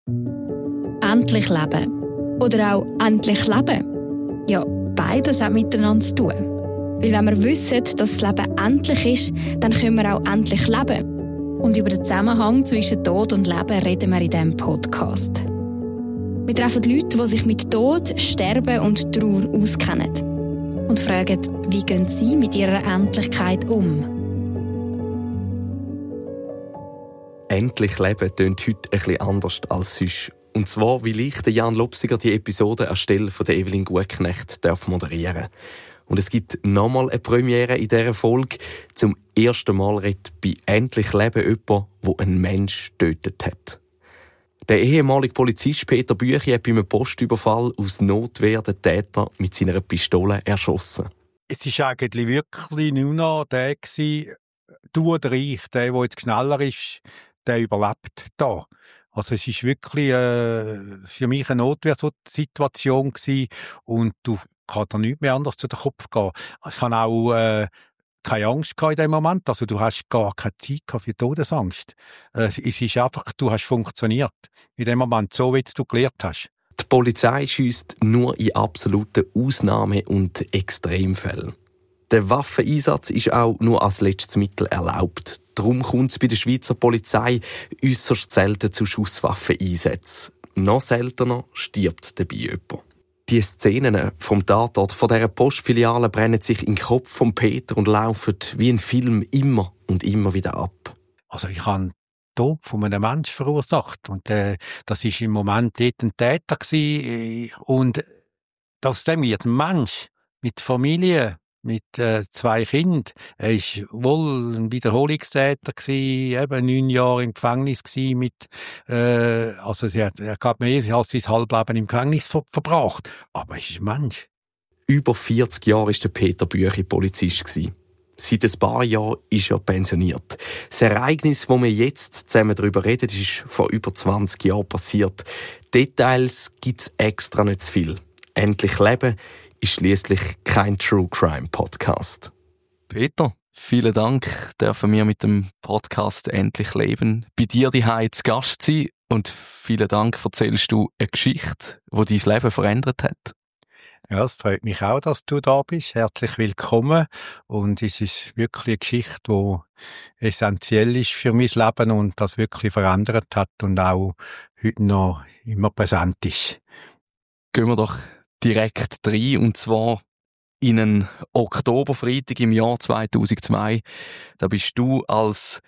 Endlich leben. Oder auch endlich leben. Ja, beides hat miteinander zu tun. Weil wenn wir wissen, dass das Leben endlich ist, dann können wir auch endlich leben. Und über den Zusammenhang zwischen Tod und Leben reden wir in diesem Podcast. Wir treffen Leute, die sich mit Tod, Sterben und Trauer auskennen. Und fragen, wie gehen sie mit ihrer Endlichkeit um? Endlich leben tönt heute etwas anders als sonst. Und zwar, weil ich, Jan Lopsiger, die Episode anstelle von Evelyn Gutknecht moderieren darf. Und es gibt nochmal eine Premiere in dieser Folge. Zum ersten Mal redet bei «Endlich leben» jemand, der einen Menschen getötet hat. Der ehemalige Polizist Peter Büchi hat bei einem Postüberfall aus Notwehr den Täter mit seiner Pistole erschossen. Es war eigentlich wirklich nur noch der gewesen, du oder ich, der jetzt schneller ist, der überlebt da. Also es ist wirklich für mich eine Notwehrsituation gewesen und du kannst da nichts mehr anders zu den Kopf gehen. Ich hatte auch keine Angst in dem Moment, also du hast gar keine Zeit für Todesangst. Es ist einfach, du hast funktioniert. In dem Moment, so wie du gelernt hast. Die Polizei schiesst nur in absoluten Ausnahme- und Extremfällen. Der Waffeneinsatz ist auch nur als letztes Mittel erlaubt. Darum kommt es bei der Schweizer Polizei äußerst selten zu Schusswaffeneinsätzen. Noch seltener stirbt dabei jemand. Die Szenen vom Tatort von dieser Postfiliale brennen sich in den Kopf von Peter und laufen wie ein Film immer und immer wieder ab. Also ich habe den Tod von einem Menschen verursacht und das war im Moment dort ein Täter gewesen. Und aus dem wird ein Mensch mit Familie, mit 2 Kindern. Er war wohl ein Wiederholungstäter gewesen, eben 9 Jahre im Gefängnis gewesen mit, also er hat mehr als sein Halbleben im Gefängnis verbracht. Aber er ist ein Mensch. Über 40 Jahre war der Peter Büchi Polizist gewesen. Seit ein paar Jahren ist er pensioniert. Das Ereignis, wo wir jetzt zusammen darüber reden, ist vor über 20 Jahren passiert. Details gibt es extra nicht zu viel. Endlich leben ist schliesslich kein True Crime Podcast. Peter, vielen Dank, dürfen wir mit dem Podcast «Endlich leben» bei dir daheim zu Gast sein. Und vielen Dank, erzählst du eine Geschichte, die dein Leben verändert hat. Ja, es freut mich auch, dass du da bist. Herzlich willkommen. Und es ist wirklich eine Geschichte, die essentiell ist für mein Leben und das wirklich verändert hat und auch heute noch immer präsent ist. Gehen wir doch direkt rein, und zwar in einen Oktoberfreitag im Jahr 2002. Da bist du als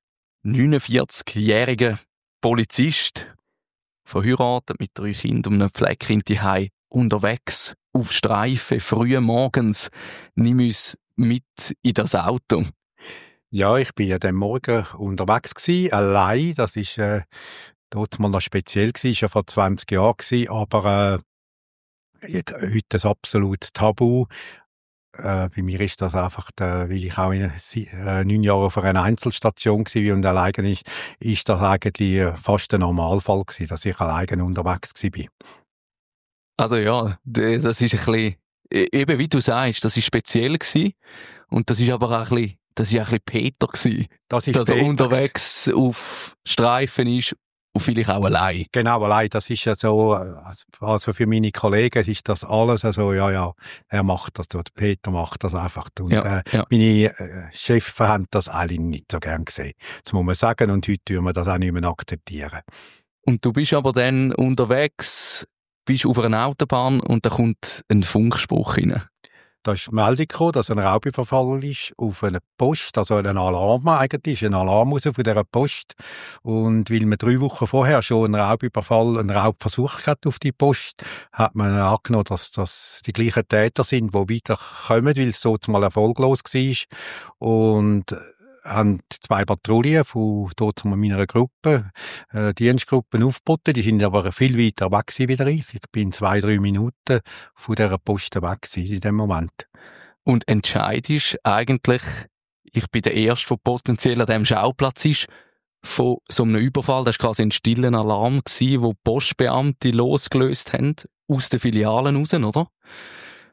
49-jähriger Polizist, verheiratet mit 3 Kindern und einem Pflegekind daheim, unterwegs auf Streife, früh morgens. Nimm uns mit in das Auto. Ja, ich bin ja den Morgen unterwegs gewesen, allein. Das ist dort mal noch speziell gewesen, ist ja vor 20 Jahren gewesen, aber heute ein absolutes Tabu. Bei mir ist das einfach, weil ich auch 9 Jahre auf einer Einzelstation war und alleine ist das eigentlich fast ein Normalfall gewesen, dass ich alleine unterwegs war. Also ja, das ist ein bisschen, eben wie du sagst, das ist speziell gewesen. Und das ist aber auch ein bisschen Peter gewesen. Dass er unterwegs auf Streifen ist. Und vielleicht auch allein. Genau, allein. Das ist ja so, also für meine Kollegen ist das alles so, ja, er macht das, der Peter macht das einfach. Und meine Chefs haben das alle nicht so gern gesehen. Das muss man sagen, und heute tun wir das auch nicht mehr akzeptieren. Und du bist aber dann unterwegs, bist auf einer Autobahn und da kommt ein Funkspruch rein. Da ist die Meldung gekommen, dass ein Raubüberfall ist auf eine Post, also ein Alarm eigentlich, ein Alarm raus von dieser Post. Und weil man 3 Wochen vorher schon einen Raubversuch hat auf die Post, hat man angenommen, dass das die gleichen Täter sind, die weiterkommen, weil es so mal erfolglos war. Und haben 2 Patrouillen von dort meiner Gruppe, Dienstgruppen aufgeboten. Die sind aber viel weiter weg gewesen wie ich. Ich bin 2-3 Minuten von dieser Posten weg gewesen in dem Moment. Und entscheidest eigentlich, ich bin der Erste, der potenziell an diesem Schauplatz ist, von so einem Überfall. Das war quasi ein stiller Alarm gewesen, wo Postbeamte losgelöst haben, aus den Filialen raus, oder?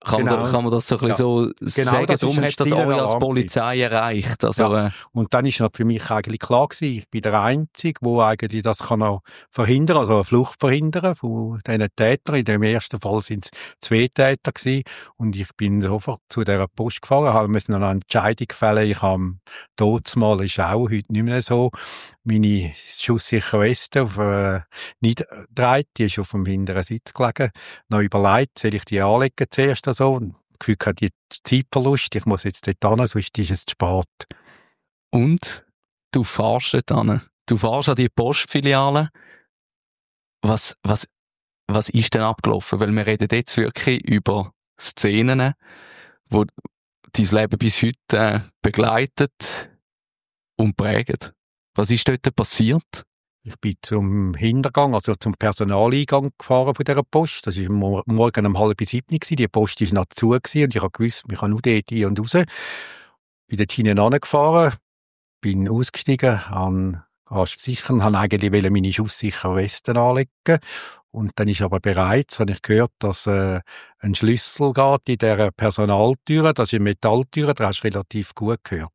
Kann man das so ein bisschen so sagen? Darum hat das auch als Polizei erreicht. Also, Und dann ist für mich eigentlich klar gewesen, ich bin der Einzige, der eigentlich das kann auch verhindern, also eine Flucht verhindern von diesen Tätern. In dem ersten Fall sind es 2 Täter gewesen. Und ich bin sofort zu dieser Post gefahren, müssen eine Entscheidung fällen. Ich habe damals, ist auch heute nicht mehr so, meine schusssichere Weste auf nicht gedreht, die ist auf dem hinteren Sitz gelegen. Noch überlegt, soll ich die anlegen zuerst so? Und Gefühl hatte, die Zeitverlust, ich muss jetzt dort hin, sonst ist es zu spät. Und du fährst dort hin. Du fährst an die Postfiliale. Was ist denn abgelaufen? Weil wir reden jetzt wirklich über Szenen, die dein Leben bis heute begleitet und prägen. Was ist dort passiert? Ich bin zum Hintergang, also zum Personaleingang gefahren von dieser Post. Das war morgen um 6:30. Die Post war noch zu und ich habe gewusst, ich kann nur dort ein und raus. Bin dort hinten angefahren, bin ausgestiegen, habe gesichert und wollte eigentlich meine schusssichere Weste anlegen. Und dann ist aber bereits, habe ich gehört, dass ein Schlüssel geht in dieser Personaltür. Das ist eine Metalltür, das hast du relativ gut gehört.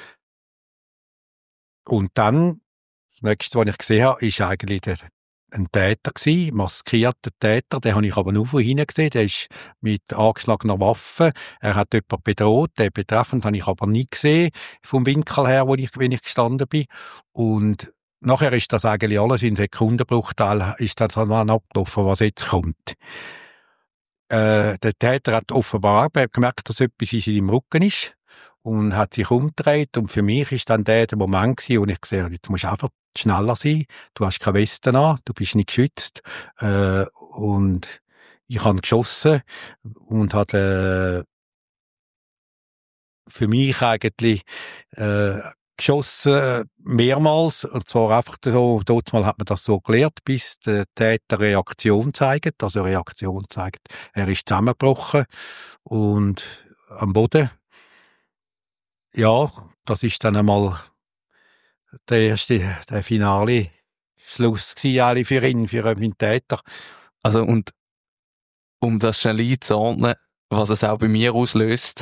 Und dann, das Nächste, was ich gesehen habe, ist eigentlich ein Täter gewesen, maskierter Täter. Den habe ich aber nur von hinten gesehen. Der ist mit angeschlagener Waffe. Er hat jemanden bedroht. Den betreffend habe ich aber nie gesehen, vom Winkel her, wenn ich gestanden bin. Und nachher ist das eigentlich alles in Sekundenbruchteil, ist das dann abgelaufen, was jetzt kommt. Der Täter hat offenbar gemerkt, dass etwas in seinem Rücken ist. Und hat sich umgedreht. Und für mich ist dann der Moment gewesen, wo ich gesehen habe, jetzt musst du einfach schneller sein. Du hast keine Weste an, du bist nicht geschützt. Und ich habe geschossen und habe für mich eigentlich geschossen mehrmals. Und zwar einfach so, dort mal hat man das so gelernt, bis der Täter Reaktion zeigt. Also Reaktion zeigt, er ist zusammengebrochen und am Boden. Ja, das ist dann einmal der finale Schluss gewesen, für ihn, für meinen Täter. Also, und um das schnell einzuordnen, was es auch bei mir auslöst.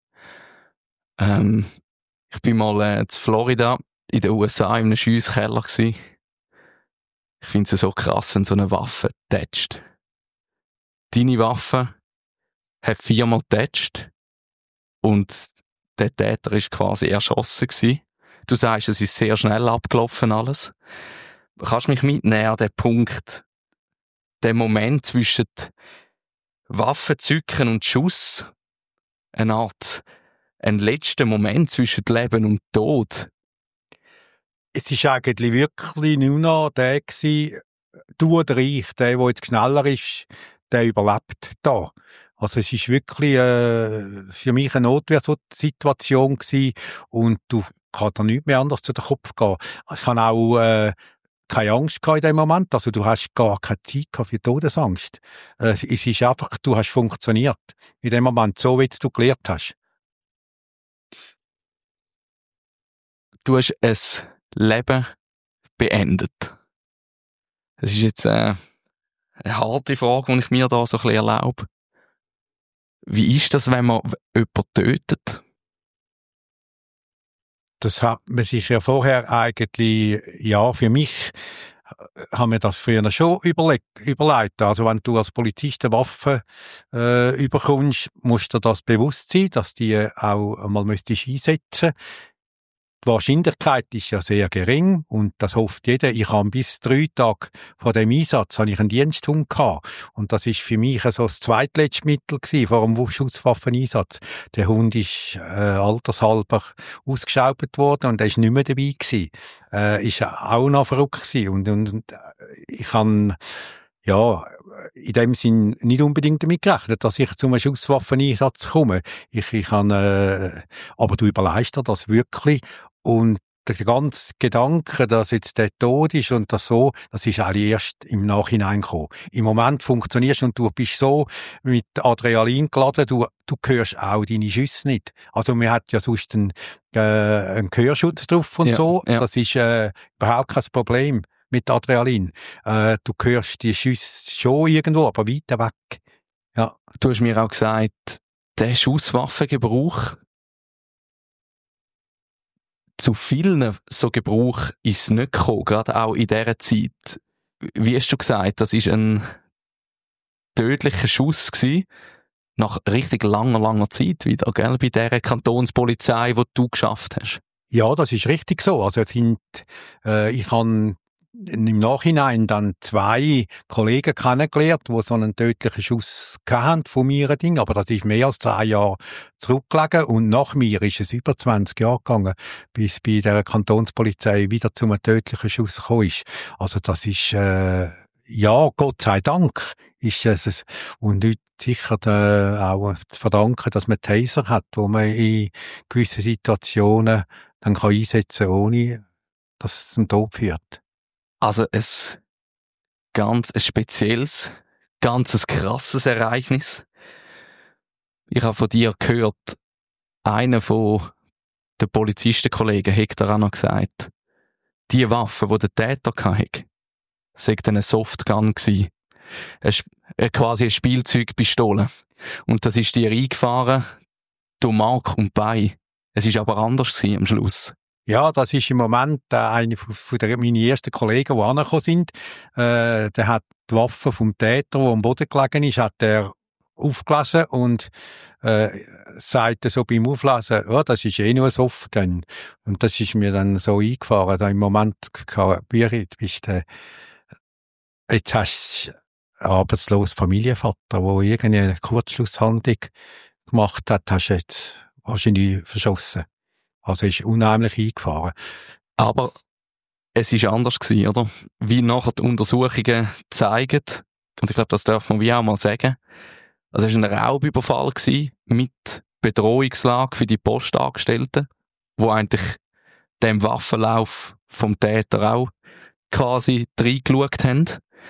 Ich bin mal in Florida, in den USA, in einem Schiesskeller gewesen. Ich finde es so krass, wenn so eine Waffe tätscht. Deine Waffe hat 4-mal tätscht und der Täter ist quasi erschossen gewesen. Du sagst, es ist sehr schnell abgelaufen alles. Kannst du mich mitnehmen an den Punkt, den Moment zwischen Waffenzücken und Schuss, ein letzter Moment zwischen Leben und Tod? Es ist eigentlich wirklich nur noch der gewesen, du oder ich, der jetzt schneller ist, der überlebt da. Also es ist wirklich für mich eine Notwehrsituation gewesen und du kannst da nichts mehr anders zu den Kopf gehen. Ich habe auch keine Angst gehabt in dem Moment, also du hast gar keine Zeit gehabt für Todesangst. Es ist einfach, du hast funktioniert. In dem Moment, so wie du gelernt hast. Du hast ein Leben beendet. Es ist jetzt eine harte Frage, die ich mir da so ein bisschen erlaube. Wie ist das, wenn man jemanden tötet? Das hat man sich ja vorher eigentlich, ja, für mich haben wir das früher schon überlegt. Also wenn du als Polizist eine Waffe überkommst, musst dir das bewusst sein, dass die auch einmal einsetzen. Die Wahrscheinlichkeit ist ja sehr gering und das hofft jeder. Ich habe bis 3 Tage vor dem Einsatz habe ich einen Diensthund gehabt. Und das ist für mich so das zweitletzte Mittel gewesen vor dem Schusswaffeneinsatz. Der Hund ist altershalber ausgeschaubt worden und er ist nicht mehr dabei gewesen. Ist auch noch verrückt gewesen. Und ich kann ja, in dem Sinn nicht unbedingt damit gerechnet, dass ich zum Schusswaffeneinsatz komme. Ich kann, aber du überlegst dir das wirklich. Und der ganze Gedanke, dass jetzt der Tod ist und das so, das ist eigentlich erst im Nachhinein gekommen. Im Moment funktionierst und du bist so mit Adrenalin geladen, du hörst auch deine Schüsse nicht. Also man hat ja sonst einen Gehörschutz drauf und so. Ja. Das ist überhaupt kein Problem mit Adrenalin. Du hörst die Schüsse schon irgendwo, aber weiter weg. Ja. Du hast mir auch gesagt, der Schusswaffengebrauch, zu vielen so Gebrauch ist es nicht gekommen, gerade auch in dieser Zeit. Wie hast du gesagt, das ist ein tödlicher Schuss gewesen, nach richtig langer Zeit wieder, gell, bei dieser Kantonspolizei, die du geschafft hast. Ja, das ist richtig so. Also ich habe im Nachhinein dann 2 Kollegen kennengelernt, die so einen tödlichen Schuss hatten von mir, aber das ist mehr als 10 Jahre zurückgelegen und nach mir ist es über 20 Jahre gegangen, bis bei der Kantonspolizei wieder zu einem tödlichen Schuss gekommen ist. Also das ist, ja, Gott sei Dank ist es, und heute sicher auch zu verdanken, dass man Taser hat, wo man in gewissen Situationen dann kann einsetzen, ohne dass es zum Tod führt. Also ein ganz spezielles, ganz krasses Ereignis. Ich habe von dir gehört, einer von den Polizistenkollegen hat dir auch noch gesagt, die Waffe, die der Täter hatte, sei eine Softgun gewesen. Quasi eine Spielzeugpistole. Und das ist dir eingefahren, durch Mark und Bein. Es ist aber anders gewesen am Schluss. Ja, das ist im Moment eine von meinen ersten Kollegen, die angekommen sind. Der hat die Waffe vom Täter, der am Boden gelegen ist, hat er aufgelesen und sagte so beim Auflesen, ja, das ist nur ein Softgun. Und das ist mir dann so eingefahren. Da im Moment jetzt hast du einen arbeitslosen Familienvater, der irgendeine Kurzschlusshandlung gemacht hat, hast du jetzt wahrscheinlich verschossen. Also ist unheimlich eingefahren. Aber es ist anders gewesen, oder? Wie nachher die Untersuchungen zeigen, und ich glaube, das darf man wie auch mal sagen, also es war ein Raubüberfall gewesen, mit Bedrohungslage für die Postangestellten, wo eigentlich dem Waffenlauf vom Täter auch quasi reingeschaut haben.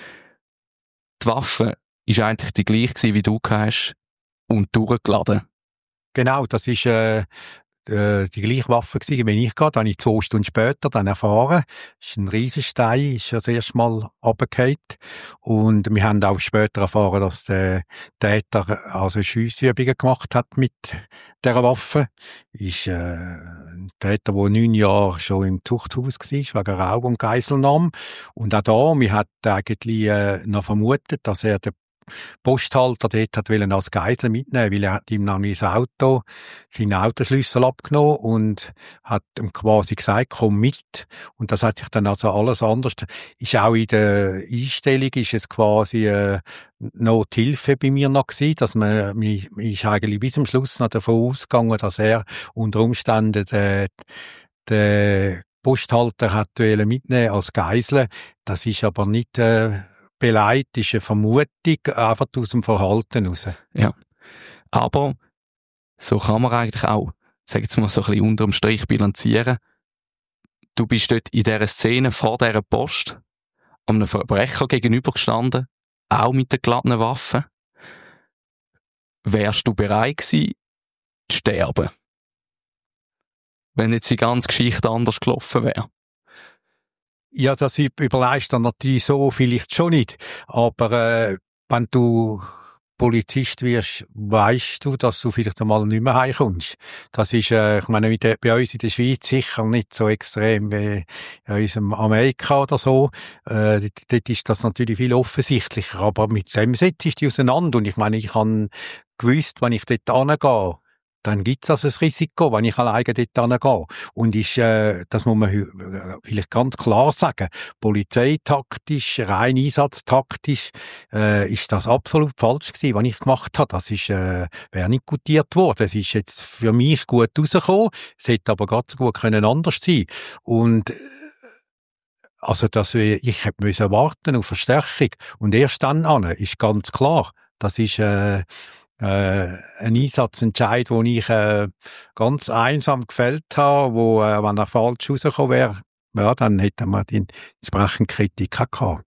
Die Waffe ist eigentlich die gleiche gewesen, wie du hast, und durchgeladen. Genau, das ist die gleiche Waffe gewesen, wenn ich gehe. Dann habe ich 2 Stunden später dann erfahren. Das ist ein Riesenstein, ist ja das erste Mal runtergefallen. Und wir haben auch später erfahren, dass der Täter also Schiessübungen gemacht hat mit dieser Waffe. Ist ein Täter, der 9 Jahre schon im Zuchthaus war, wegen Raub und Geiselnahme. Und auch da, wir hat eigentlich noch vermutet, dass er den Posthalter dort hat wollen als Geisel mitnehmen, weil er hat ihm dann sein Auto, seinen Autoschlüssel abgenommen und hat ihm quasi gesagt, komm mit. Und das hat sich dann also alles anders. Ist auch in der Einstellung ist es quasi Nothilfe bei mir noch gewesen, dass man ist eigentlich bis zum Schluss noch davon ausgegangen, dass er unter Umständen den Posthalter hat mitnehmen als Geisel. Das ist aber nicht beleidigt, ist eine Vermutung, einfach aus dem Verhalten raus. Ja. Aber so kann man eigentlich auch, sag jetzt mal so ein bisschen unterm Strich bilanzieren. Du bist dort in dieser Szene vor dieser Post einem Verbrecher gegenübergestanden, auch mit der geladenen Waffe. Wärst du bereit gewesen, zu sterben? Wenn jetzt die ganze Geschichte anders gelaufen wäre? Ja, das überlegst dann natürlich so vielleicht schon nicht. Aber wenn du Polizist wirst, weisst du, dass du vielleicht einmal nicht mehr heimkommst. Das ist, ich meine, bei uns in der Schweiz sicher nicht so extrem wie in unserem Amerika oder so. Dort ist das natürlich viel offensichtlicher. Aber mit dem setzt du dich auseinander. Und ich meine, ich habe gewusst, wenn ich dort hingehe, dann gibt's also ein Risiko, wenn ich alleine dort hingehe. Und das muss man vielleicht ganz klar sagen, polizeitaktisch, rein einsatztaktisch, ist das absolut falsch gewesen, was ich gemacht habe. Das wäre nicht gutiert worden. Es ist jetzt für mich gut rausgekommen, es hätte aber ganz so gut anders sein können. Und also, ich hätte warten auf Verstärkung. Und erst dann ist ganz klar, das ist ein Einsatzentscheid, den ich ganz einsam gefällt habe, wo, wenn er falsch rausgekommen wäre, ja, dann hätte man die entsprechende Kritik gehabt.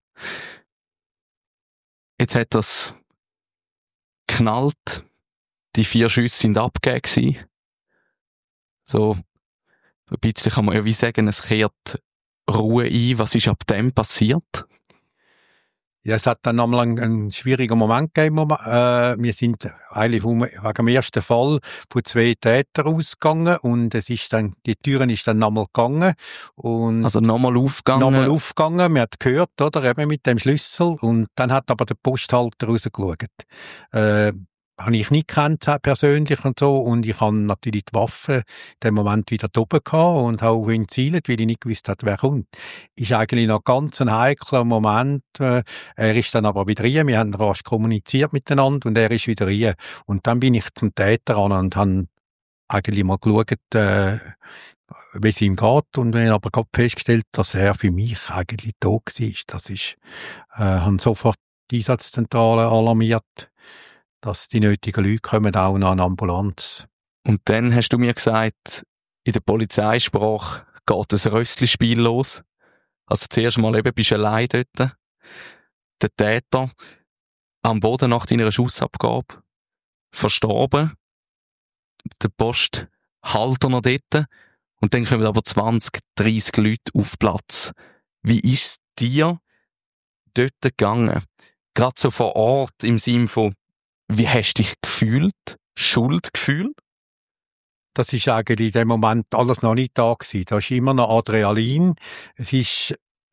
Jetzt hat das geknallt, die 4 Schüsse sind abgegeben. So ein bisschen kann man ja wie sagen, es kehrt Ruhe ein. Was ist ab dem passiert? Ja, es hat dann nochmal einen schwierigen Moment gegeben. Wir sind eigentlich wegen dem ersten Fall von 2 Tätern ausgegangen und die Türen ist dann nochmal gegangen. Und also nochmal aufgegangen? Nochmal aufgegangen. Man hat gehört, oder, eben mit dem Schlüssel. Und dann hat aber der Posthalter rausgeschaut. Habe ich nicht gekannt persönlich und so, und ich habe natürlich die Waffe in dem Moment wieder oben gehabt und habe auf ihn gezielt, weil ich nicht gewusst habe, wer kommt. Ist eigentlich noch ganz ein heikler Moment. Er ist dann aber wieder rein, wir haben rasch kommuniziert miteinander und er ist wieder rein. Und dann bin ich zum Täter an und habe eigentlich mal geschaut, wie es ihm geht, und wir haben aber gerade festgestellt, dass er für mich eigentlich tot war. Das ist, haben sofort die Einsatzzentrale alarmiert, dass die nötigen Leute kommen, auch noch eine Ambulanz. Und dann hast du mir gesagt, in der Polizeisprache geht ein Rösslispiel los. Also zuerst mal eben bist du allein dort. Der Täter am Boden nach deiner Schussabgabe verstorben. Der Posthalter noch dort. Und dann kommen aber 20, 30 Leute auf Platz. Wie ist es dir dort gegangen? Gerade so vor Ort im Sinne von, wie hast du dich gefühlt? Schuldgefühl? Das ist eigentlich in dem Moment alles noch nicht da gewesen. Da ist immer noch Adrenalin. Es ist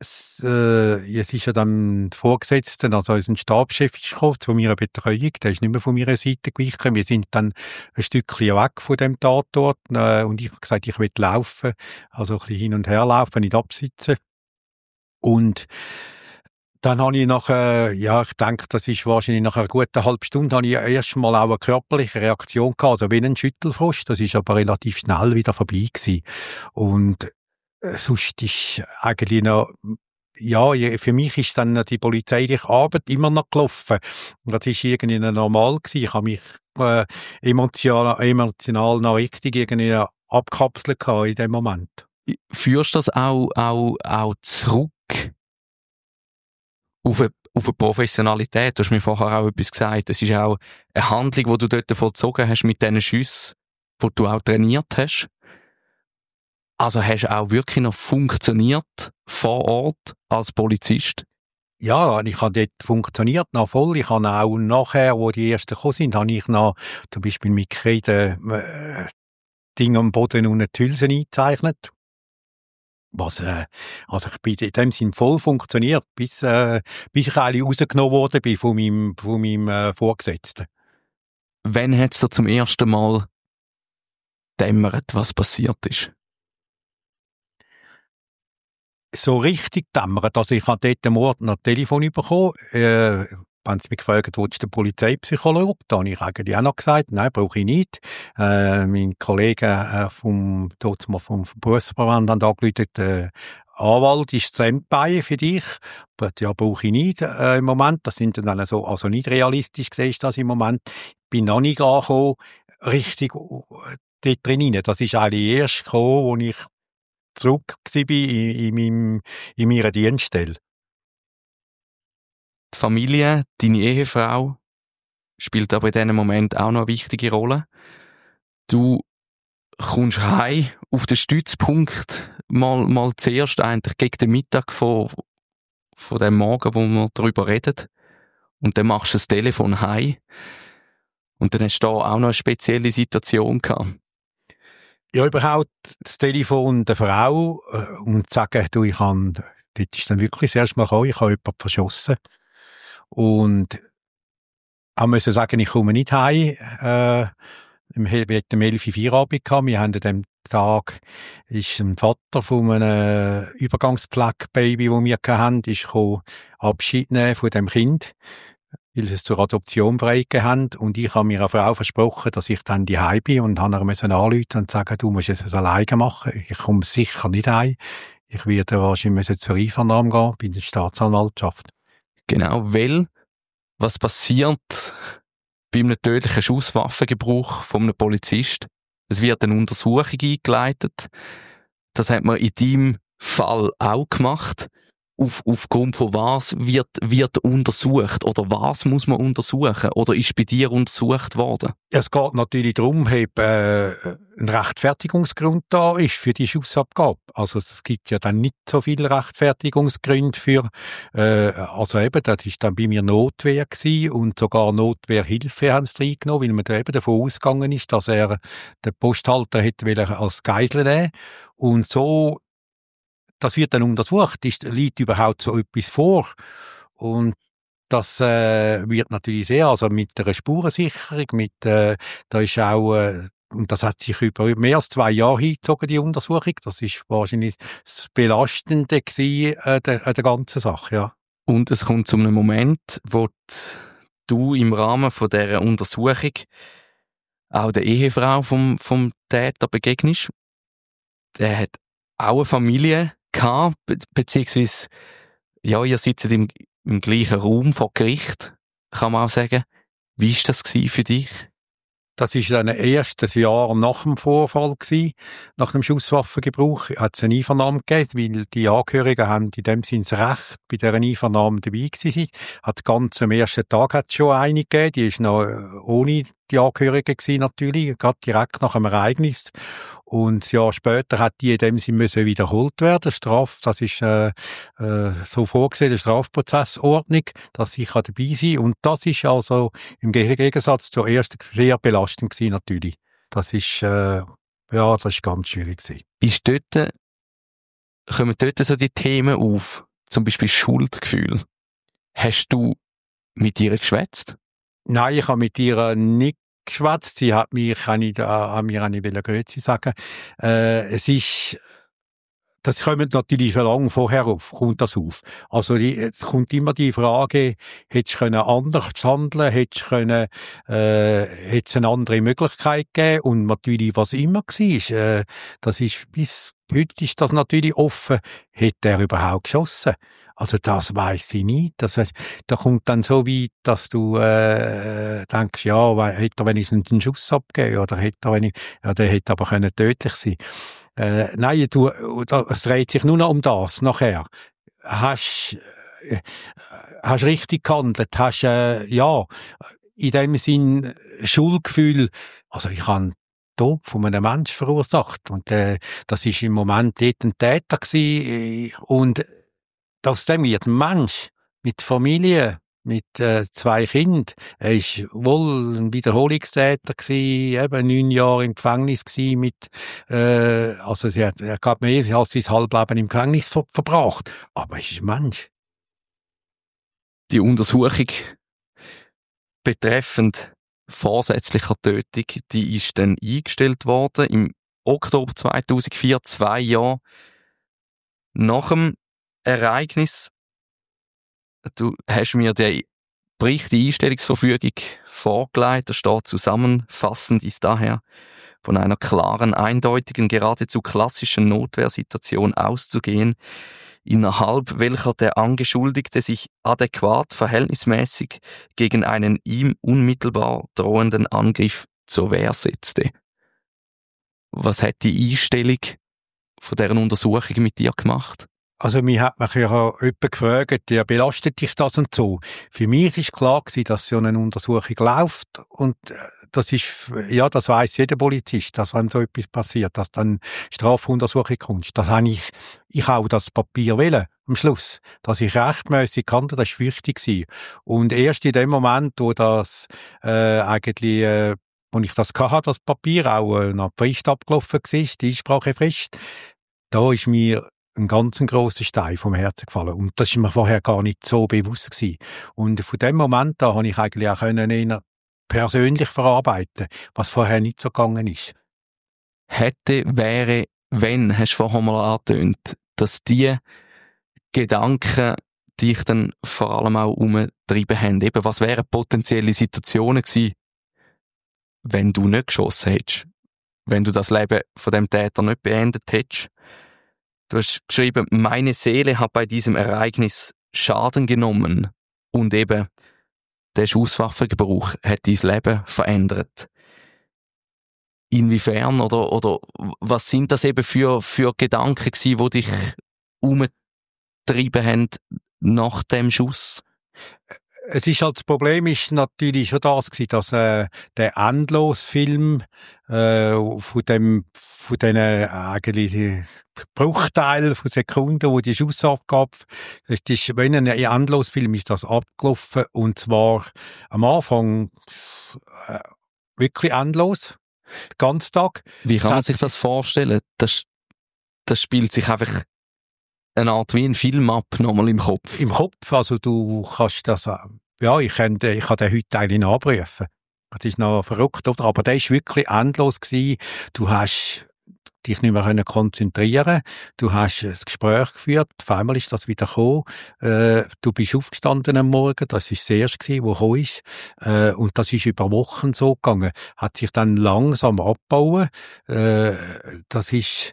ja dann der Vorgesetzte, also unser Stabschef ist gekommen, zu meiner Betreuung. Der ist nicht mehr von meiner Seite gewichen. Wir sind dann ein Stückchen weg von dem Tatort, und ich habe gesagt, ich will laufen, also ein bisschen hin und her laufen, nicht absitzen. Und dann habe ich ich denke, das ist wahrscheinlich nach einer guten halben Stunde, habe ich erst mal auch eine körperliche Reaktion gehabt, also wie ein Schüttelfrost. Das ist aber relativ schnell wieder vorbei gewesen. Und sonst ist eigentlich noch, für mich ist dann die polizeiliche Arbeit immer noch gelaufen. Das ist irgendwie normal gewesen. Ich habe mich emotional noch richtig irgendwie abkapselt gehabt in dem Moment. Führst du das auch zurück auf eine Professionalität? Du hast mir vorher auch etwas gesagt. Es ist auch eine Handlung, die du dort vollzogen hast mit diesen Schüssen, die du auch trainiert hast. Also hast du auch wirklich noch funktioniert vor Ort als Polizist? Ja, ich habe dort funktioniert noch voll. Ich habe auch nachher, wo die Ersten gekommen sind, habe ich noch zum Beispiel mit Kreide Dinge am Boden und die Hülsen eingezeichnet. Also ich bin in dem Sinn voll funktioniert, bis ich eigentlich rausgenommen worden bin von meinem Vorgesetzten. Wann hat es dir zum ersten Mal dämmert, was passiert ist? So richtig dämmert. Also ich habe dort am Ort noch ein Telefon bekommen. Wenn sie mich gefragt, willst du den Polizeipsychologen? Da habe ich eigentlich auch noch gesagt, nein, brauche ich nicht. Mein Kollege vom Berufsverband hat angerufen, Anwalt ist Standby für dich. Ja, brauche ich nicht im Moment. Das sind dann also nicht realistisch gesehen, ist das im Moment. Ich bin noch nicht angekommen, richtig dort drin. Das ist eigentlich erst gekommen, als ich zurück war in meiner Dienststelle. Die Familie, deine Ehefrau, spielt aber in diesem Moment auch noch eine wichtige Rolle. Du kommst heim auf den Stützpunkt, mal zuerst eigentlich gegen den Mittag von dem Morgen, wo wir darüber reden. Und dann machst du das Telefon heim. Und dann hast du da auch noch eine spezielle Situation gehabt. Ja, überhaupt das Telefon der Frau und zu sagen, du, dort ist dann wirklich das erste Mal gekommen, ich habe jemanden verschossen. Und ich musste sagen, ich komme nicht heim. Wir hatten um 11 Uhr Feierabend gehabt. Wir haben an dem Tag, ist ein Vater von einem Übergangspflegebaby, das wir hatten, ist gekommen, Abschied nehmen von dem Kind, weil sie es zur Adoption freigegeben haben. Und ich habe meiner Frau versprochen, dass ich dann daheim bin, und habe ihr anrufen und sagen, du musst es alleine machen. Ich komme sicher nicht heim. Ich werde wahrscheinlich zur Einvernahme gehen bei der Staatsanwaltschaft. Genau, weil was passiert bei einem tödlichen Schusswaffengebrauch von einem Polizist? Es wird eine Untersuchung eingeleitet. Das hat man in deinem Fall auch gemacht. aufgrund von was wird untersucht? Oder was muss man untersuchen? Oder ist bei dir untersucht worden? Es geht natürlich darum, ob ein Rechtfertigungsgrund da ist für die Schussabgabe. Also es gibt ja dann nicht so viele Rechtfertigungsgründe für, also eben, das ist dann bei mir Notwehr gewesen und sogar Notwehrhilfe haben sie reingenommen, weil man da eben davon ausgegangen ist, dass er den Posthalter hätte als Geisel nehmen. Und so, das wird dann untersucht, liegt überhaupt so etwas vor. Und das wird natürlich sehr, also mit einer Spurensicherung, da ist auch, und das hat sich über mehr als 2 Jahre hingezogen, die Untersuchung. Das ist wahrscheinlich das Belastende gewesen, an der ganzen Sache, ja. Und es kommt zu einem Moment, wo du im Rahmen von dieser Untersuchung auch der Ehefrau vom Täter begegnest. Der hat auch eine Familie gehabt, beziehungsweise, ja, ihr sitzt im gleichen Raum vor Gericht, kann man auch sagen. Wie war das für dich? Das ist dann erstes Jahr nach dem Vorfall gewesen. Nach dem Schusswaffengebrauch hat es eine Einvernahme gegeben, weil die Angehörigen haben in dem Sinne das Recht bei dieser Einvernahme dabei gewesen. Ganz am ersten Tag hat es schon eine gegeben, die ist noch ohne die Angehörigen gewesen, natürlich, gerade direkt nach dem Ereignis. Und ein Jahr später hat die in dem Sinne müssen wiederholt werden. Das ist so vorgesehen, der Strafprozessordnung, dass ich dabei sein kann. Und das ist also im Gegensatz zur ersten sehr belastend gewesen, natürlich. Das ist ganz schwierig gewesen. Kommen dort so die Themen auf? Zum Beispiel Schuldgefühl. Hast du mit ihr geschwätzt? Nein, ich habe mit ihr nicht geschwätzt. Sie hat mich, an mir nicht Grüezi sagen. Das kommt natürlich schon lange vorher kommt das auf. Also, es kommt immer die Frage, hättest du anders handeln, hättest du hätt's eine andere Möglichkeit gegeben? Und natürlich, was immer war, das ist bis heute ist das natürlich offen. Hätte er überhaupt geschossen? Also, das weiss ich nicht. Da kommt dann so weit, dass du, denkst, ja, hätte er wenigstens einen Schuss abgegeben, oder der hätte aber tödlich sein können. Nein, es dreht sich nur noch um das, nachher. Hast richtig gehandelt, in dem Sinn Schuldgefühl, also ich habe Tod von einem Menschen verursacht, und das ist im Moment dort ein Täter gewesen, und aus dem wird ein Mensch mit Familie, mit 2 Kindern. Er ist wohl ein Wiederholungstäter gewesen, eben 9 Jahre im Gefängnis gewesen also er hat mehr als sein Halbleben im Gefängnis verbracht. Aber er ist ein Mensch. Die Untersuchung betreffend vorsätzlicher Tötung, die ist dann eingestellt worden im Oktober 2004, 2 Jahre nach dem Ereignis. Du hast mir den Bericht, die Einstellungsverfügung vorgelegt. Da steht: Zusammenfassend ist daher von einer klaren, eindeutigen, geradezu klassischen Notwehrsituation auszugehen, innerhalb welcher der Angeschuldigte sich adäquat, verhältnismäßig gegen einen ihm unmittelbar drohenden Angriff zur Wehr setzte. Was hat die Einstellung von deren Untersuchung mit dir gemacht? Also, mir hat mich ja jemand gefragt, ja, belastet dich das und so? Für mich ist klar gewesen, dass so eine Untersuchung läuft, und das weiss jeder Polizist, dass wenn so etwas passiert, dass dann Strafuntersuchung kommt. Das habe ich auch das Papier wählen am Schluss, dass ich rechtmäßig kannte, das war wichtig gewesen. Und erst in dem Moment, wo das wo ich das hatte, das Papier, auch nach der Frist abgelaufen war, die Einsprachefrist, da ist mir ein ganz grosser Stein vom Herzen gefallen. Und das ist mir vorher gar nicht so bewusst gewesen. Und von dem Moment an habe ich eigentlich auch eher persönlich verarbeiten, was vorher nicht so gegangen ist. Hätte, wäre, wenn, hast du vorher mal angetönt, dass die Gedanken dich dann vor allem auch umgetrieben haben. Eben, was wären potenzielle Situationen gewesen, wenn du nicht geschossen hättest? Wenn du das Leben von dem Täter nicht beendet hättest? Du hast geschrieben, meine Seele hat bei diesem Ereignis Schaden genommen, und eben der Schusswaffengebrauch hat dein Leben verändert. Inwiefern oder was sind das eben für Gedanken gewesen, die dich getrieben haben nach dem Schuss? Es ist halt, das Problem ist natürlich schon das gewesen, dass der Endlosfilm von diesen eigentlich Bruchteilen von Sekunden, wo die Schussabgabe, das ist, wenn ein Endlosfilm ist das abgelaufen, und zwar am Anfang wirklich endlos, den ganzen Tag. Wie kann man sich das vorstellen? Das spielt sich einfach eine Art wie ein Film ab, nochmal im Kopf. Im Kopf, also du kannst das, ja, ich kann den heute eigentlich nachprüfen. Das ist noch verrückt, oder? Aber der ist wirklich endlos gewesen. Du hast dich nicht mehr konzentrieren. Du hast ein Gespräch geführt. Auf einmal ist das wieder gekommen. Du bist aufgestanden am Morgen. Das ist das erste gewesen, wo gekommen ist. Und das ist über Wochen so gegangen. Hat sich dann langsam abgebaut. Das ist,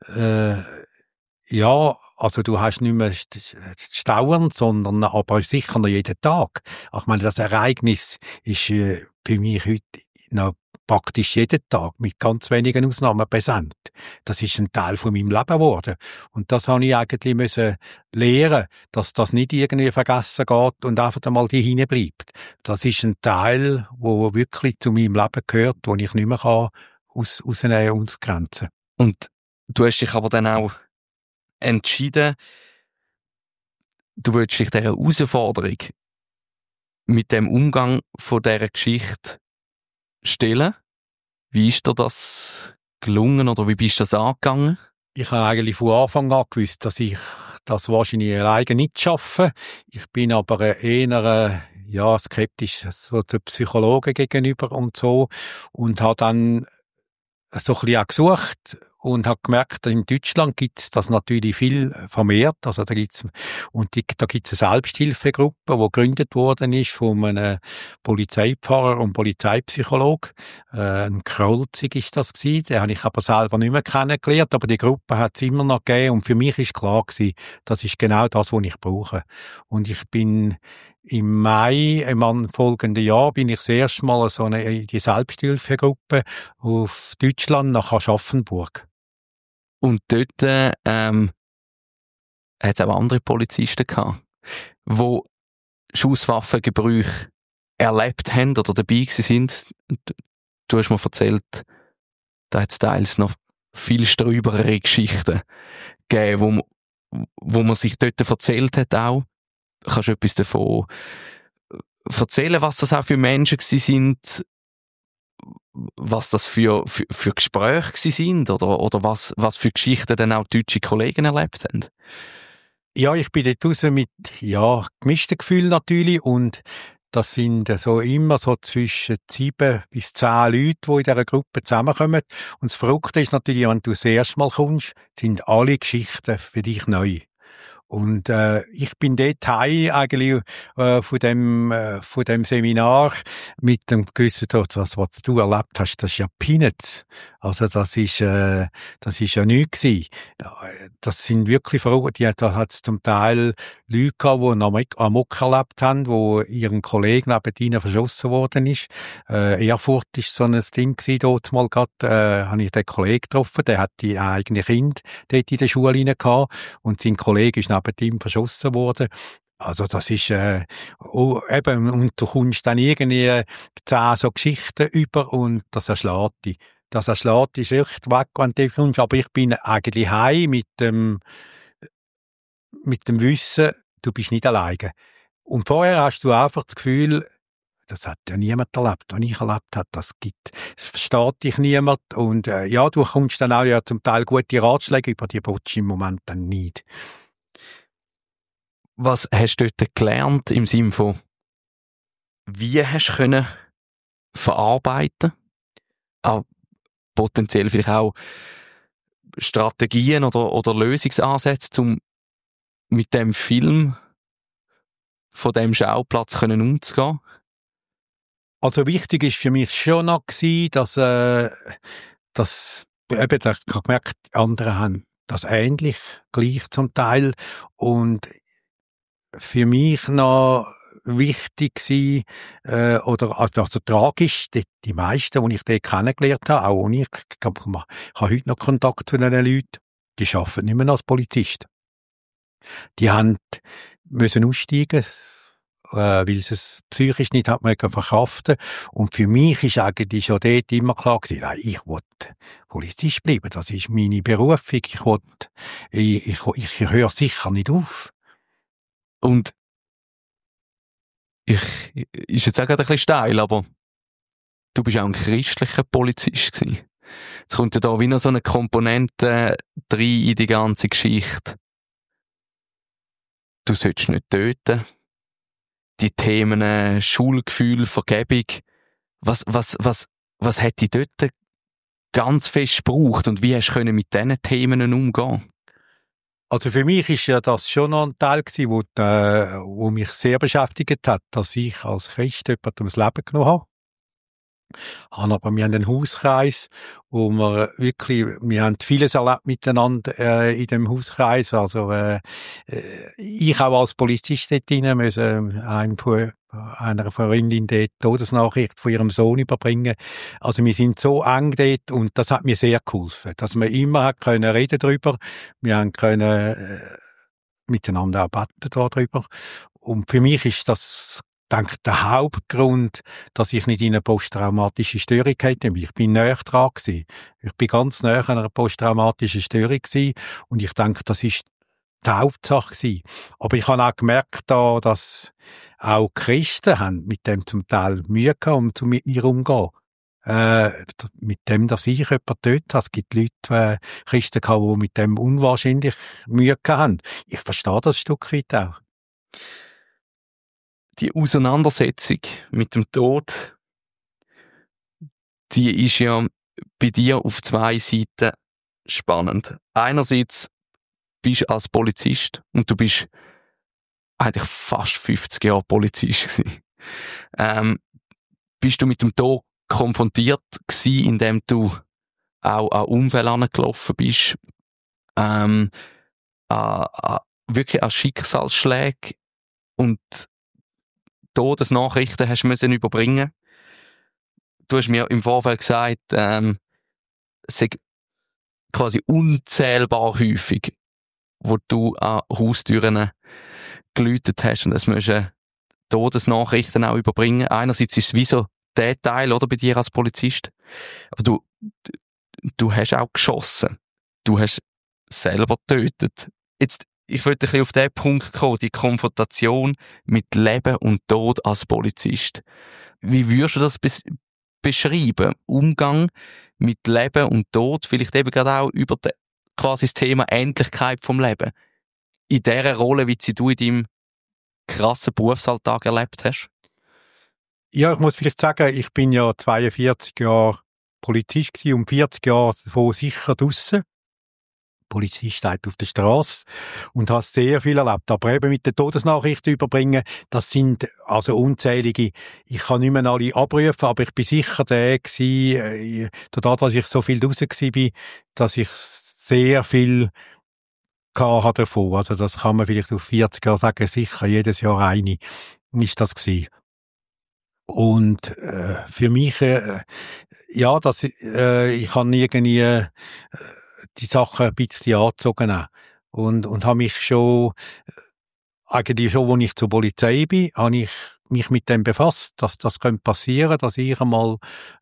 ja, also du hast nicht mehr Stauern, sondern aber sicher noch jeden Tag. Ich meine, das Ereignis ist für mich heute noch praktisch jeden Tag mit ganz wenigen Ausnahmen präsent. Das ist ein Teil von meinem Leben geworden. Und das habe ich eigentlich müssen lernen, dass das nicht irgendwie vergessen geht und einfach einmal die hinbleibt. Das ist ein Teil, wo wirklich zu meinem Leben gehört, wo ich nicht mehr ausnehmen und ausgrenzen. Und du hast dich aber dann auch entschieden, du willst dich dieser Herausforderung mit dem Umgang von dieser Geschichte stellen. Wie ist dir das gelungen oder wie bist du das angegangen? Ich habe eigentlich von Anfang an gewusst, dass ich das wahrscheinlich alleine nicht schaffe. Ich bin aber eher skeptisch so den Psychologen gegenüber und so, und habe dann so ein bisschen auch gesucht und habe gemerkt, in Deutschland gibt es das natürlich viel vermehrt. Also da gibt's eine Selbsthilfegruppe, die gegründet worden ist von einem Polizeipfarrer und Polizeipsychologe. Ein Krolzig ist das gewesen. Den habe ich aber selber nicht mehr kennengelernt, aber die Gruppe hat es immer noch gegeben, und für mich ist klar gewesen, das ist genau das, was ich brauche. Und ich bin im Mai, im folgenden Jahr, bin ich das erste Mal die Selbsthilfegruppe auf Deutschland nach Aschaffenburg. Und dort hat es auch andere Polizisten gehabt, die Schusswaffengebrauch erlebt haben oder dabei sind. Du hast mir erzählt, da hat es teils noch viel strüberere Geschichten gegeben, wo man sich dort erzählt hat auch. Kannst du etwas davon erzählen, was das auch für Menschen sind, was das für Gespräche sind oder was für Geschichten dann auch deutsche Kollegen erlebt haben? Ja, ich bin dort raus mit gemischten Gefühlen natürlich, und das sind so immer so zwischen 7 bis 10 Leute, die in dieser Gruppe zusammenkommen. Und das Verrückte ist natürlich, wenn du das erste Mal kommst, sind alle Geschichten für dich neu. Und ich bin dort heim eigentlich von dem Seminar mit dem Gewissen, was du erlebt hast, das ist ja Peanuts. Also das ist ja nichts gewesen. Das sind wirklich Verrückte. Da hat es zum Teil Leute gehabt, die Amok erlebt haben, wo ihren Kollegen neben ihnen verschossen worden ist. Erfurt ist so ein Ding gewesen, dort mal gerade, habe ich den Kollegen getroffen, der hat die eigene Kinder dort in der Schule rein gehabt, und sein Kollege ist neben ihm verschossen worden. Also das ist eben, und du kommst dann irgendwie 10 so Geschichten über, und das erschlägt dich. Das erschlägt dich echt weg, wenn du kommst. Aber ich bin eigentlich heim mit dem Wissen, du bist nicht alleine. Und vorher hast du einfach das Gefühl, das hat ja niemand erlebt, was ich erlebt habe. Es versteht dich niemand. Und du kommst dann auch zum Teil gute Ratschläge über, die brauchst du im Moment dann nicht. Was hast du dort gelernt im Sinne von, wie hast du können verarbeiten? Auch potenziell vielleicht auch Strategien oder Lösungsansätze, um mit dem Film von dem Schauplatz können umzugehen? Also wichtig ist für mich schon noch gewesen, dass eben, ich habe gemerkt, die anderen haben das ähnlich, gleich zum Teil, und für mich noch wichtig war, also tragisch, die meisten, die ich dort kennengelernt habe, auch ich habe heute noch Kontakt zu diesen Leuten, die arbeiten nicht mehr als Polizist. Die haben müssen aussteigen, weil sie es psychisch nicht hat mögen verkraften. Und für mich ist eigentlich schon dort immer klar gewesen, nein, ich will Polizist bleiben. Das ist meine Berufung. Ich höre sicher nicht auf. Und ist jetzt auch gerade ein bisschen steil, aber du bist auch ein christlicher Polizist gewesen. Jetzt kommt ja da wie noch so eine Komponente rein in die ganze Geschichte. Du sollst nicht töten. Die Themen Schuldgefühl, Vergebung. Was hat dich dort ganz fest gebraucht und wie hast du mit diesen Themen umgehen? Also für mich ist ja das schon noch ein Teil gewesen, wo mich sehr beschäftigt hat, dass ich als Christ jemandem ums Leben genommen habe. Aber wir haben einen Hauskreis, wo wir haben vieles erlebt miteinander in dem Hauskreis. Also ich auch als Polizist dort rein müssen einer Freundin dort Todesnachricht von ihrem Sohn überbringen. Also wir sind so eng dort und das hat mir sehr geholfen, dass wir immer hat können reden drüber. Wir haben können miteinander auch beten darüber. Und für mich ist das, denke ich, der Hauptgrund, dass ich nicht in eine posttraumatische Störung hätte. Ich bin näher dran gewesen. Ich bin ganz näher an einer posttraumatischen Störung gewesen. Und ich denke, das ist die Hauptsache gewesen. Aber ich habe auch gemerkt, dass auch Christen haben mit dem zum Teil Mühe gehabt, um mit mir umzugehen. Mit dem, dass ich jemanden töte. Es gibt Leute, Christen gehabt, die mit dem unwahrscheinlich Mühe haben. Ich verstehe das ein Stück weit auch. Die Auseinandersetzung mit dem Tod, die ist ja bei dir auf zwei Seiten spannend. Einerseits bist du als Polizist und du bist eigentlich fast 50 Jahre Polizist gewesen. Bist du mit dem Tod konfrontiert gewesen, indem du auch an Unfälle angelaufen bist, wirklich an Schicksalsschläge und Todesnachrichten hast müssen überbringen. Du hast mir im Vorfeld gesagt, es sei quasi unzählbar häufig, wo du an Haustüren geläutet hast und es müssen Todesnachrichten auch überbringen. Einerseits ist es wie so der Teil, oder, bei dir als Polizist. Aber du hast auch geschossen. Du hast selber getötet. Jetzt, ich wollte ein bisschen auf den Punkt kommen, die Konfrontation mit Leben und Tod als Polizist. Wie würdest du das beschreiben? Umgang mit Leben und Tod, vielleicht eben gerade auch über quasi das Thema Endlichkeit vom Leben. In dieser Rolle, wie du in deinem krassen Berufsalltag erlebt hast? Ja, ich muss vielleicht sagen, ich bin ja 42 Jahre Polizist gewesen und 40 Jahre davon sicher draussen. Polizist steht auf der Straße und hat sehr viel erlebt. Aber eben mit den Todesnachrichten überbringen, das sind also unzählige. Ich kann nicht mehr alle abrufen, aber ich bin sicher der gewesen, dadurch, dass ich so viel draussen war, dass ich sehr viel hatte davon. Also das kann man vielleicht auf 40 Jahre sagen, sicher jedes Jahr eine ist das gewesen. Und für mich, ja, ich habe irgendwie die Sachen ein bisschen angezogen und habe mich schon, eigentlich schon, als ich zur Polizei bin, habe ich mich mit dem befasst, dass das passieren könnte, dass ich einmal,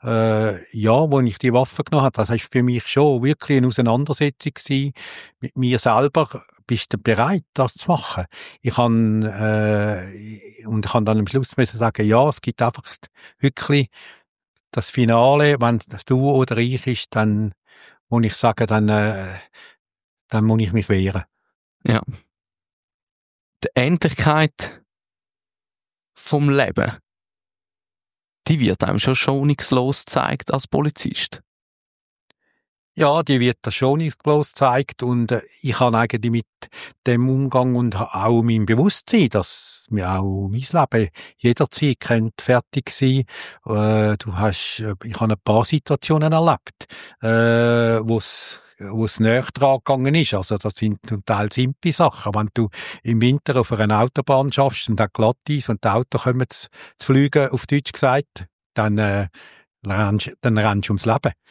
wo ich die Waffe genommen habe, das war für mich schon wirklich eine Auseinandersetzung gewesen mit mir selber. Bist du bereit, das zu machen? Ich kann dann am Schluss müssen sagen, ja, es gibt einfach wirklich das Finale, wenn das du oder ich ist, dann muss ich sagen, dann muss ich mich wehren. Ja. Die Endlichkeit vom Leben, die wird einem schon schonungslos gezeigt als Polizist. Ja, die wird das schonungslos gezeigt und ich habe eigentlich mit dem Umgang und auch meinem Bewusstsein, dass mir auch mein Leben jederzeit könnte fertig sein. Ich habe ein paar Situationen erlebt, wo es näher dran gegangen ist. Also das sind zum Teil simple Sachen. Wenn du im Winter auf einer Autobahn schaffst und da glatt ist und die Autos kommen zu fliegen, auf Deutsch gesagt, dann rennst du ums Leben.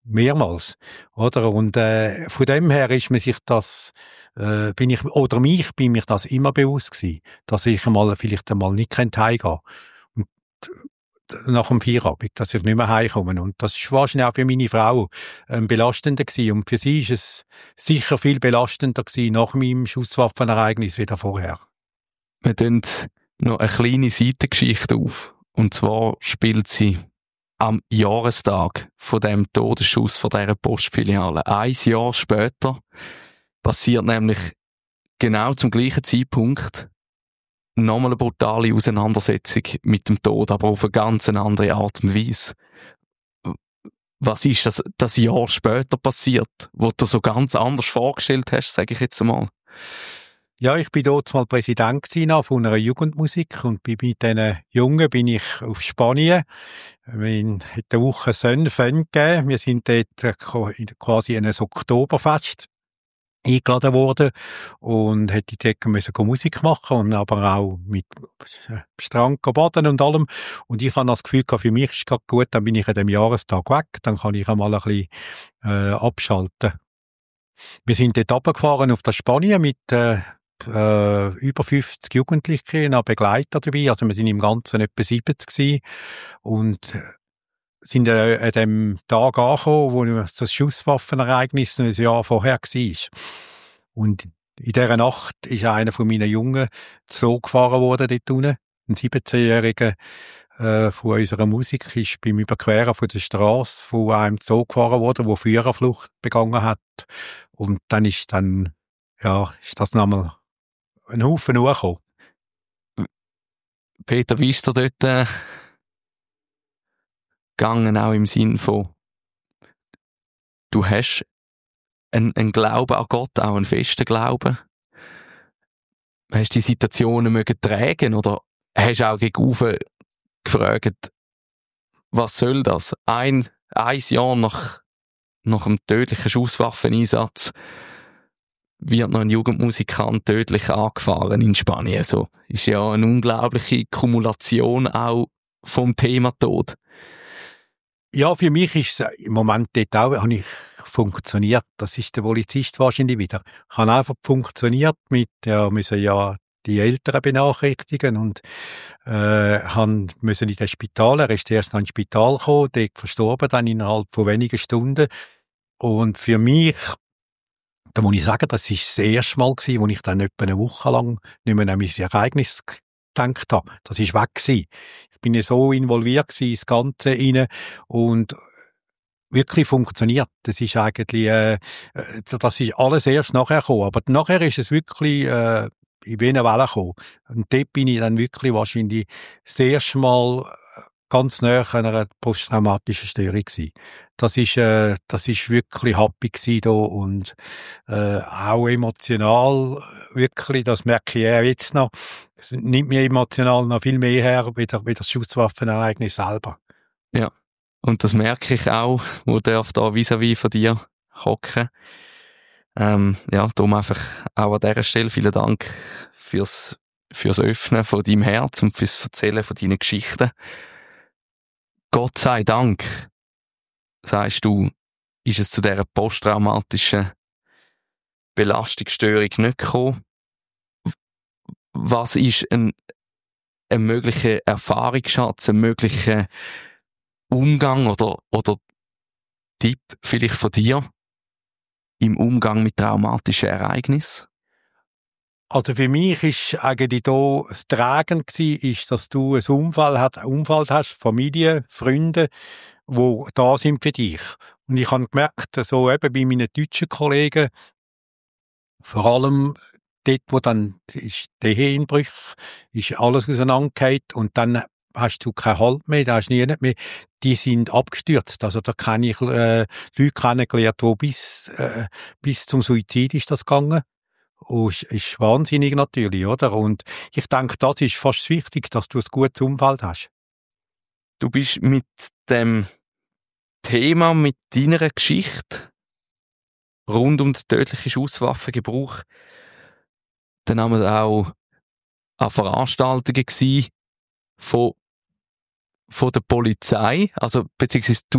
mehrmals, oder? Und von dem her ist mir sich das, bin ich mir das immer bewusst gewesen, dass ich vielleicht einmal nicht heimgehen kann. Und nach dem Feierabend, dass ich nicht mehr heimkomme. Und das ist wahrscheinlich auch für meine Frau belastender gewesen. Und für sie ist es sicher viel belastender gewesen nach meinem Schusswaffenereignis wie vorher. Wir tun noch eine kleine Seitengeschichte auf. Und zwar spielt sie am Jahrestag von dem Todesschuss von dieser Postfiliale. 1 Jahr später passiert nämlich genau zum gleichen Zeitpunkt nochmal eine brutale Auseinandersetzung mit dem Tod, aber auf eine ganz andere Art und Weise. Was ist das Jahr später passiert, wo du so ganz anders vorgestellt hast, sage ich jetzt einmal? Ja, ich bin dort mal Präsident von einer Jugendmusik und mit diesen Jungen bin ich auf Spanien. Wir hat eine Woche Fun gegeben. Wir sind dort quasi in ein Oktoberfest eingeladen worden und hätte dort müssen Musik machen und aber auch mit Strand baden und allem. Und ich habe das Gefühl, für mich ist es gerade gut, dann bin ich an dem Jahrestag weg, dann kann ich einmal ein bisschen abschalten. Wir sind dort runtergefahren auf das Spanien mit über 50 Jugendliche, noch Begleiter dabei, also wir sind im Ganzen etwa 70 gewesen und sind an dem Tag angekommen, wo das Schusswaffenereignis ein Jahr vorher war. Und in dieser Nacht ist einer von meinen Jungen so gefahren worden dort unten. Ein 17-Jähriger von unserer Musik ist beim Überqueren von der Strasse von einem so gefahren worden, der Führerflucht begangen hat. Und dann ist das nochmal ein Haufen hochgekommen. Peter, wie ist dir dort gegangen, auch im Sinn von, du hast einen Glauben an Gott, auch einen festen Glauben? Hast du die Situationen mögen tragen oder hast du auch gegenüber gefragt, was soll das? Ein Jahr nach dem tödlichen Schusswaffeneinsatz wird noch ein Jugendmusikant tödlich angefahren in Spanien. So ist ja eine unglaubliche Kumulation auch vom Thema Tod. Ja, für mich ist es im Moment dort auch, habe ich funktioniert. Das ist der Polizist wahrscheinlich wieder. Ich habe einfach funktioniert müssen ja die Eltern benachrichtigen und müssen in das Spital. Er ist erst noch ins Spital gekommen, dort verstorben, dann innerhalb von wenigen Stunden. Und für mich, da muss ich sagen, das ist das erste Mal gewesen, wo ich dann etwa eine Woche lang nicht mehr an mein Ereignis gedacht habe. Das ist weg gewesen. Ich bin ja so involviert gewesen ins Ganze rein und wirklich funktioniert. Das ist eigentlich, das ist alles erst nachher gekommen. Aber nachher ist es wirklich, in eine Welle gekommen. Und dort bin ich dann wirklich wahrscheinlich das erste Mal ganz nahe an einer posttraumatischen Störung gewesen. Das ist wirklich happy gewesen da und auch emotional wirklich, das merke ich ja jetzt noch. Es nimmt mir emotional noch viel mehr her, wie das Schusswaffenereignis selber. Ja, und das merke ich auch, wo darf da vis-à-vis von dir hocken. Darum einfach auch an dieser Stelle vielen Dank fürs Öffnen von deinem Herz und fürs Erzählen von deinen Geschichten. Gott sei Dank, sagst du, ist es zu dieser posttraumatischen Belastungsstörung nicht gekommen. Was ist ein möglicher Erfahrungsschatz, ein möglicher Umgang oder Tipp vielleicht von dir im Umgang mit traumatischen Ereignissen? Also für mich ist eigentlich da das Tragen gewesen, dass du ein Umfeld hast, Familie, Freunde, die da sind für dich. Und ich habe gemerkt, so eben bei meinen deutschen Kollegen, vor allem dort, wo dann ist die Eheeinbruch, ist alles auseinandergefallen und dann hast du keinen Halt mehr, da hast du nie mehr. Die sind abgestürzt. Also da kann ich Leute kennengelernt, die bis zum Suizid ist das gegangen. Und ist wahnsinnig natürlich, oder? Und ich denke, das ist fast wichtig, dass du ein gutes Umfeld hast. Du bist mit dem Thema, mit deiner Geschichte rund um den tödlichen Schusswaffengebrauch dann auch an Veranstaltungen gewesen von der Polizei, also beziehungsweise du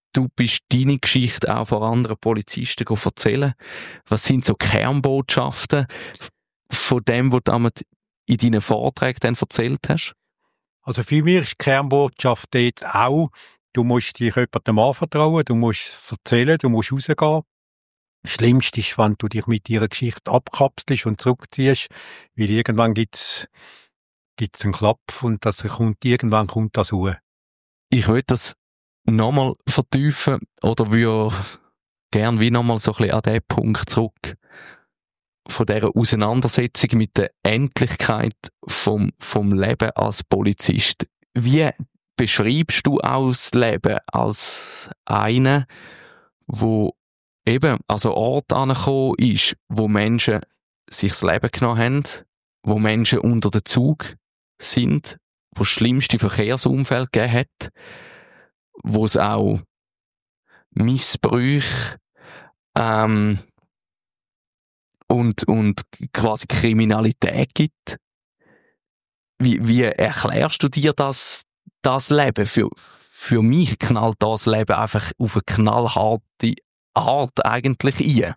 du bist deine Geschichte auch vor anderen Polizisten erzählen. Was sind so Kernbotschaften von dem, was du in deinen Vorträgen dann erzählt hast? Also für mich ist die Kernbotschaft dort auch, du musst dich jemandem anvertrauen, du musst erzählen, du musst rausgehen. Das Schlimmste ist, wenn du dich mit ihrer Geschichte abkapselst und zurückziehst, weil irgendwann gibt's einen Klapp und irgendwann kommt das hoch. Ich will das nochmal vertiefen oder würde gerne wie nochmal so ein bisschen an den Punkt zurück von dieser Auseinandersetzung mit der Endlichkeit vom Leben als Polizist. Wie beschreibst du auch das Leben als einer, wo eben an so Ort angekommen ist, wo Menschen sich das Leben genommen haben, wo Menschen unter den Zug sind, wo das schlimmste Verkehrsumfeld gegeben hat, wo es auch Missbrüche und quasi Kriminalität gibt. Wie erklärst du dir das Leben? Für mich knallt das Leben einfach auf eine knallharte Art eigentlich ein.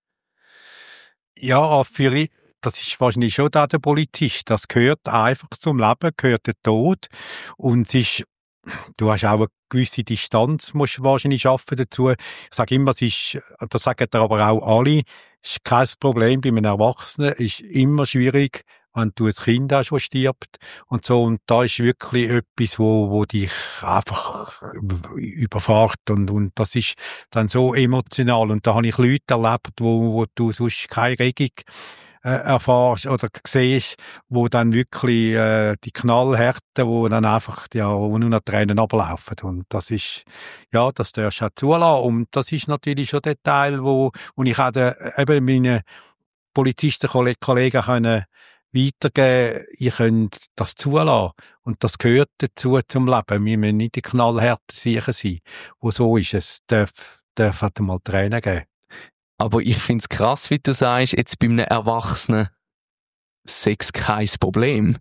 Ja, das ist wahrscheinlich schon der Polizist. Das gehört einfach zum Leben, gehört der Tod. Und es ist, du hast auch eine gewisse Distanz, musst du wahrscheinlich schaffen dazu. Ich sage immer, das sagen aber auch alle, es ist kein Problem bei einem Erwachsenen, es ist immer schwierig, wenn du ein Kind hast, das stirbt und so. Und da ist wirklich etwas, wo dich einfach überfährt und das ist dann so emotional. Und da habe ich Leute erlebt, wo du sonst keine Regung erfährst oder siehst, wo dann wirklich die Knallhärte, wo dann einfach wo nur noch Tränen ablaufen. Und das ist, ja, das darfst du auch zulassen. Und das ist natürlich schon der Teil, wo ich auch eben meinen Polizisten-Kollegen können weitergeben, ihr könnt das zulassen. Und das gehört dazu zum Leben. Wir müssen nicht die Knallhärte sicher sein. Wo so ist es, darf halt mal Tränen geben. Aber ich find's krass, wie du sagst, jetzt bei einem Erwachsenen Sex kein Problem.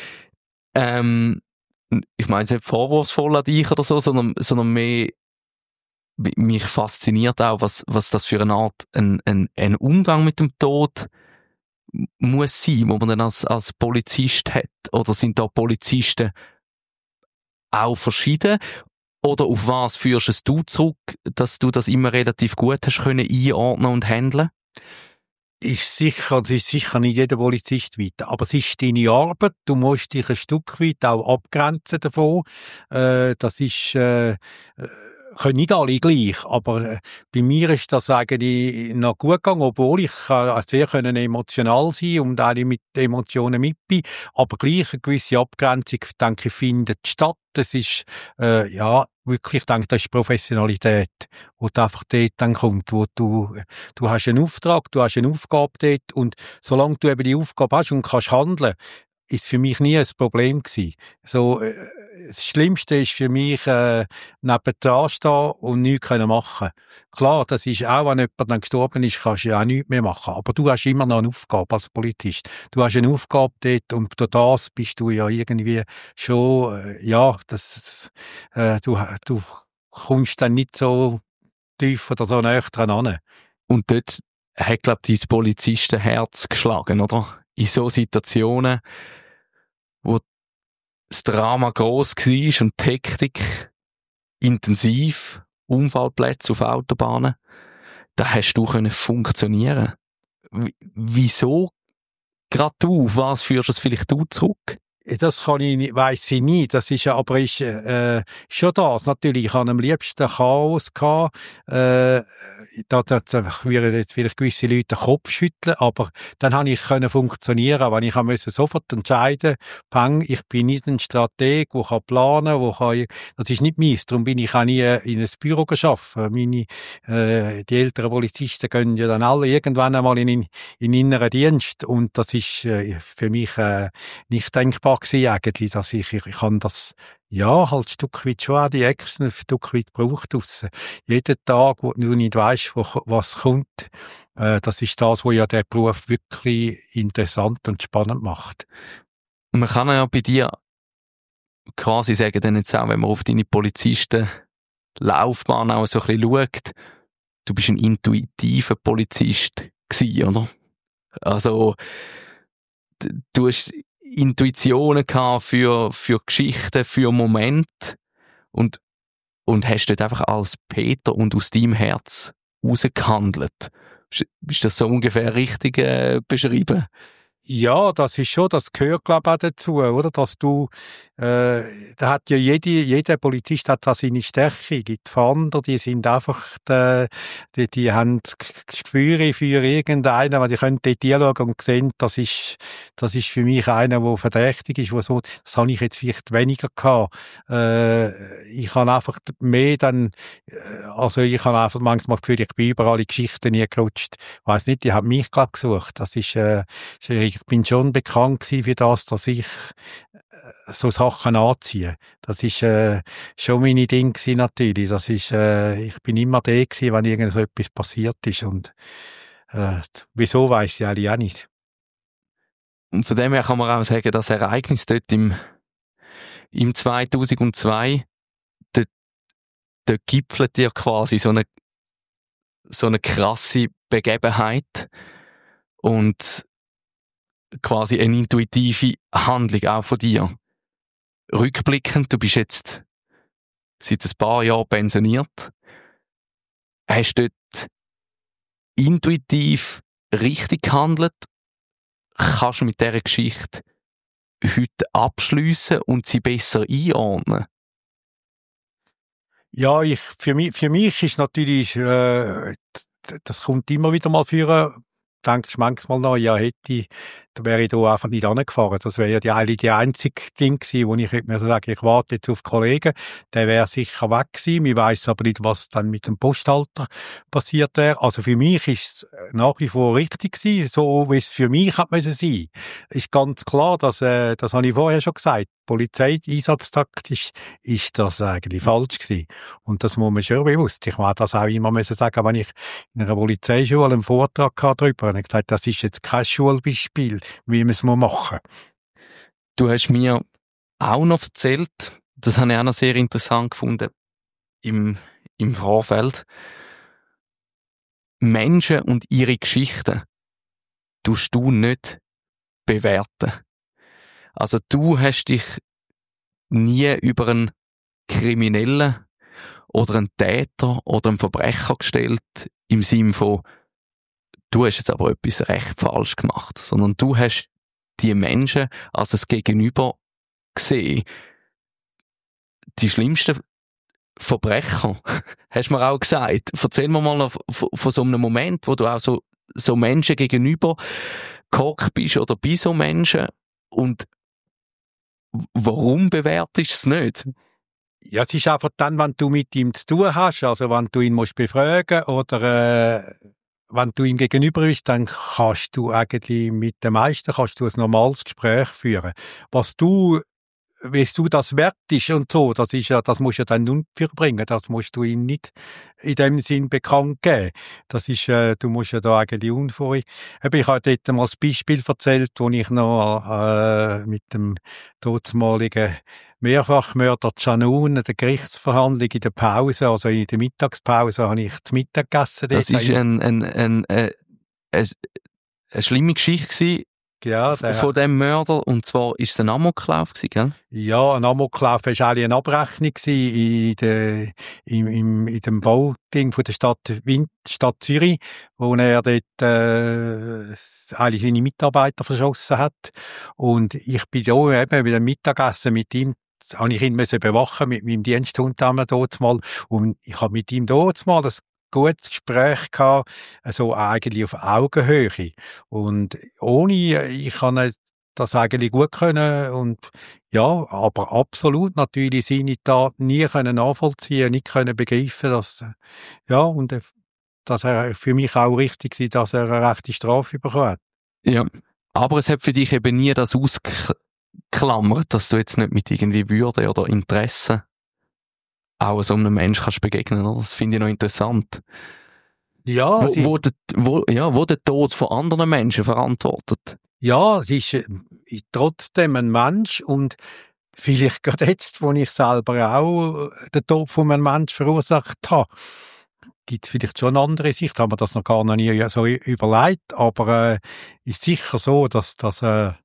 Ich meine es nicht vorwurfsvoll an dich oder so, sondern mehr, mich fasziniert auch, was das für eine Art, ein Umgang mit dem Tod muss sein, wo man dann als Polizist hat. Oder sind da Polizisten auch verschieden? Oder auf was führst du zurück, dass du das immer relativ gut hast können einordnen und handeln? Es ist sicher nicht jeder Polizist weiter, aber es ist deine Arbeit. Du musst dich ein Stück weit auch abgrenzen davon. Das ist können nicht alle gleich, aber bei mir ist das eigentlich noch gut gegangen, obwohl ich sehr emotional sein und alle mit Emotionen mit bin, aber gleich eine gewisse Abgrenzung, denke ich, findet statt. Das ist, wirklich, ich denke, das ist Professionalität, wo du einfach dort dann kommt, wo du hast einen Auftrag, du hast eine Aufgabe dort und solange du eben die Aufgabe hast und kannst handeln, ist für mich nie ein Problem gewesen. So, das Schlimmste ist für mich, nebendran stehen und nichts machen können. Klar, das ist auch, wenn jemand dann gestorben ist, kannst du ja auch nichts mehr machen. Aber du hast immer noch eine Aufgabe als Polizist. Du hast eine Aufgabe dort und durch das bist du ja irgendwie schon, du kommst dann nicht so tief oder so näher dran an. Und dort hat, glaube ich, dein Polizistenherz geschlagen, oder? In so Situationen, wo das Drama gross war und die Hektik intensiv, Unfallplätze auf Autobahnen, da hast du funktionieren. Wieso gerade du? Auf was führst du es vielleicht du zurück? Das weiss ich nie. Das ist ja, aber schon das. Natürlich, ich hatte am liebsten Chaos gehabt. Da würden jetzt vielleicht gewisse Leute den Kopf schütteln, aber dann habe ich funktionieren, wenn ich musste sofort entscheiden, ich bin nicht ein Strateg, der planen kann, das ist nicht meins. Darum bin ich auch nie in ein Büro gearbeitet. Die älteren Polizisten gehen ja dann alle irgendwann einmal in inneren Dienst und das ist für mich nicht denkbar gewesen, eigentlich, dass ich kann das, ja, halt ein Stück weit schon auch die Exen ein Stück weit braucht draussen. Jeden Tag, wo du nicht weisst, was kommt, das ist das, was ja der Beruf wirklich interessant und spannend macht. Man kann ja bei dir quasi sagen, dann jetzt auch, wenn man auf deine Polizisten Laufbahn auch so ein bisschen schaut, du bist ein intuitiver Polizist gewesen, oder? Also, du hast Intuitionen gehabt für Geschichten, für Momente und hast dort einfach als Peter und aus deinem Herz rausgehandelt. Ist das so ungefähr richtig beschrieben? Ja, das ist schon, das gehört, glaube ich, auch dazu, oder? Dass du, da hat ja jeder Polizist hat da seine Stärke. Gibt Fahnder, die sind einfach, die haben das Gefühl für irgendeinen, weil die können dort hinschauen und sehen, das ist für mich einer, der verdächtig ist, wo so, das habe ich jetzt vielleicht weniger gehabt. Ich habe einfach mehr dann, also ich habe einfach manchmal das Gefühl, ich bin überall in Geschichten nie gerutscht. Ich weiss nicht, die haben mich, glaube ich, gesucht. Das ist, ich bin schon bekannt gewesen für das, dass ich so Sachen anziehe. Das ist schon meine Ding gewesen, natürlich. Das ist, ich bin immer der gewesen, wenn irgend so etwas passiert ist. Und wieso, weiss ich eigentlich auch nicht. Und von dem her kann man auch sagen, das Ereignis dort im 2002, dort gipfelt dir quasi so eine krasse Begebenheit und quasi eine intuitive Handlung auch von dir. Rückblickend, du bist jetzt seit ein paar Jahren pensioniert, hast dort intuitiv richtig gehandelt, kannst du mit dieser Geschichte heute abschliessen und sie besser einordnen? Ja, für mich ist natürlich, das kommt immer wieder mal vor. Denkst manchmal noch, ja, da wäre ich da einfach nicht angefahren. Das wäre ja die einzige Ding gewesen, wo ich hätte mir sagen, ich warte jetzt auf Kollegen. Der wäre sicher weg gewesen. Ich weiss aber nicht, was dann mit dem Posthalter passiert wäre. Also für mich ist es nach wie vor richtig gewesen, so wie es für mich hat müssen sein. Ist ganz klar, das habe ich vorher schon gesagt. Polizeieinsatztaktisch ist das eigentlich falsch gewesen. Und das muss man schon bewusst. Ich muss das auch immer müssen sagen, wenn ich in einer Polizeischule einen Vortrag hatte darüber, und ich gesagt, das ist jetzt kein Schulbeispiel, wie man es machen muss. Du hast mir auch noch erzählt, das habe ich auch noch sehr interessant gefunden, im Vorfeld, Menschen und ihre Geschichten tust du nicht bewerten. Also du hast dich nie über einen Kriminellen oder einen Täter oder einen Verbrecher gestellt, im Sinne von, du hast jetzt aber etwas recht falsch gemacht, sondern du hast die Menschen als das Gegenüber gesehen. Die schlimmsten Verbrecher, hast du mir auch gesagt. Erzähl mir mal noch von so einem Moment, wo du auch so Menschen gegenüber gehockt bist oder bei so Menschen und warum bewertest du es nicht? Ja, es ist einfach dann, wenn du mit ihm zu tun hast, also wenn du ihn musst befragen oder wenn du ihm gegenüber bist, dann kannst du eigentlich mit den meisten ein normales Gespräch führen. Wie du das wertest und so, das musst du dann nicht verbringen, das musst du ihm nicht in dem Sinn bekannt geben. Das ist, du musst ja da eigentlich unvorher. Ich habe dort mal das Beispiel erzählt, wo ich noch mit dem dortmaligen Mehrfachmörder Canun, der Gerichtsverhandlung in der Pause, also in der Mittagspause, habe ich zu Mittag gegessen. Das ist eine schlimme Geschichte gewesen. Ja, von dem Mörder, und zwar ist es ein Amoklauf gewesen, gell? Ja, ein Amoklauf war eigentlich eine Abrechnung in dem Bauding von der Stadt Zürich, wo er dort eigentlich seine Mitarbeiter verschossen hat. Und ich bin da eben bei dem Mittagessen mit ihm, habe ich ihn bewachen mit meinem Diensthund dort mal, und ich habe mit ihm dort mal das gutes Gespräch gehabt, also eigentlich auf Augenhöhe. Und ich kann das eigentlich gut können und ja, aber absolut natürlich seine Taten nie können nachvollziehen, nicht können begreifen, dass, ja, und dass er für mich auch richtig war, dass er eine rechte Strafe bekommen hat. Ja, aber es hat für dich eben nie das ausgeklammert, dass du jetzt nicht mit irgendwie Würde oder Interesse auch so einem Menschen kannst begegnen, oder? Das finde ich noch interessant. Ja, wo der Tod von anderen Menschen verantwortet. Ja, es ist trotzdem ein Mensch und Vielleicht gerade jetzt, wo ich selber auch den Tod von einem Menschen verursacht habe, gibt es vielleicht schon eine andere Sicht. Haben wir das noch gar nie so überlegt, aber ist sicher so, dass das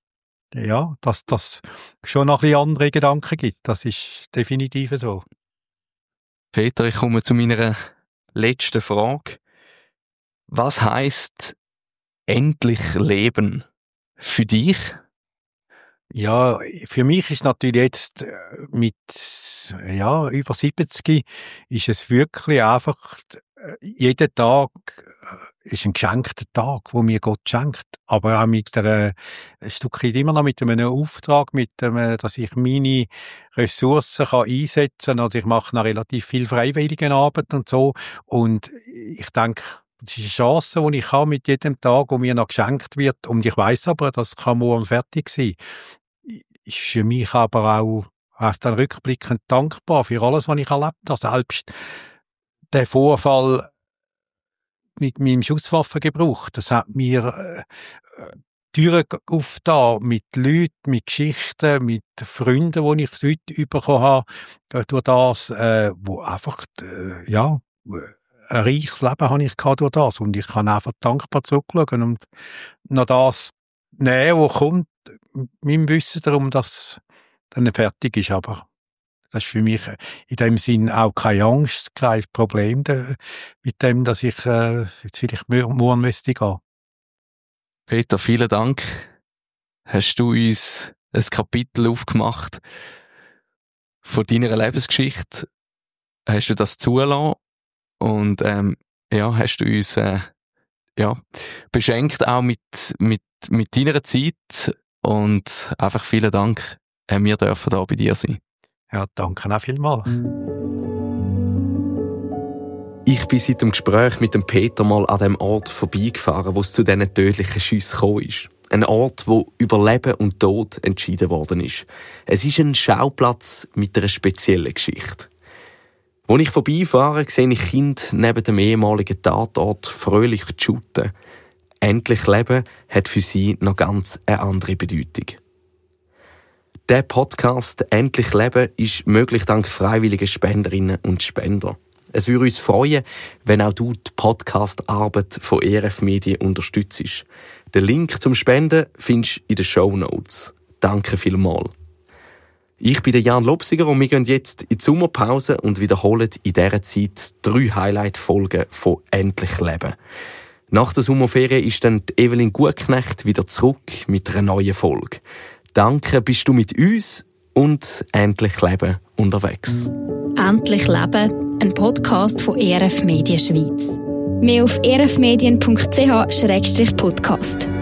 schon noch ein bisschen andere Gedanken gibt. Das ist definitiv so. Peter, ich komme zu meiner letzten Frage. Was heisst endlich Leben für dich? Ja, für mich ist natürlich jetzt mit über 70 ist es wirklich einfach, jeder Tag ist ein geschenkter Tag, wo mir Gott schenkt. Aber auch mit ein Stück weit immer noch mit einem Auftrag, dass ich meine Ressourcen einsetzen kann. Also ich mache noch relativ viel Freiwilligenarbeit und so. Und ich denke, das ist eine Chance, die ich habe mit jedem Tag, wo mir noch geschenkt wird. Und ich weiss aber, das kann morgen fertig sein. Ist für mich aber auch dann rückblickend dankbar für alles, was ich erlebt habe. Selbst der Vorfall mit meinem Schusswaffengebrauch, das hat mir Türen aufgetan mit Leuten, mit Geschichten, mit Freunden, die ich heute bekommen habe, durch das, wo einfach, ein reiches Leben habe ich gehabt durch das. Und ich kann einfach dankbar zurückschauen und noch das nehmen, was kommt, mit meinem Wissen darum, dass dann fertig ist. Aber das ist für mich in dem Sinn auch keine Angst, kein Problem mit dem, dass ich jetzt vielleicht morgen müsste gehen. Peter, vielen Dank. Hast du uns ein Kapitel aufgemacht von deiner Lebensgeschichte? Hast du das zulassen? Und hast du uns beschenkt auch mit deiner Zeit. Und einfach vielen Dank. Wir dürfen da bei dir sein. Ja, danke auch vielmals. Ich bin seit dem Gespräch mit dem Peter mal an dem Ort vorbeigefahren, wo es zu diesen tödlichen Schüssen gekommen ist. Ein Ort, wo über Leben und Tod entschieden worden ist. Es ist ein Schauplatz mit einer speziellen Geschichte. Als ich vorbeifahre, sehe ich Kinder neben dem ehemaligen Tatort fröhlich shooten. Endlich Leben hat für sie noch ganz eine andere Bedeutung. Der Podcast «Endlich Leben» ist möglich dank freiwilligen Spenderinnen und Spender. Es würde uns freuen, wenn auch du die Podcast-Arbeit von ERF Medien unterstützt. Den Link zum Spenden findest du in den Shownotes. Danke vielmals. Ich bin Jan Lobsiger und wir gehen jetzt in die Sommerpause und wiederholen in dieser Zeit 3 Highlight-Folgen von «Endlich Leben». Nach der Sommerferien ist dann Evelyn Gutknecht wieder zurück mit einer neuen Folge. Danke, bist du mit uns und «Endlich Leben» unterwegs. «Endlich Leben», ein Podcast von ERF Medien Schweiz. Mehr auf erfmedien.ch/podcast.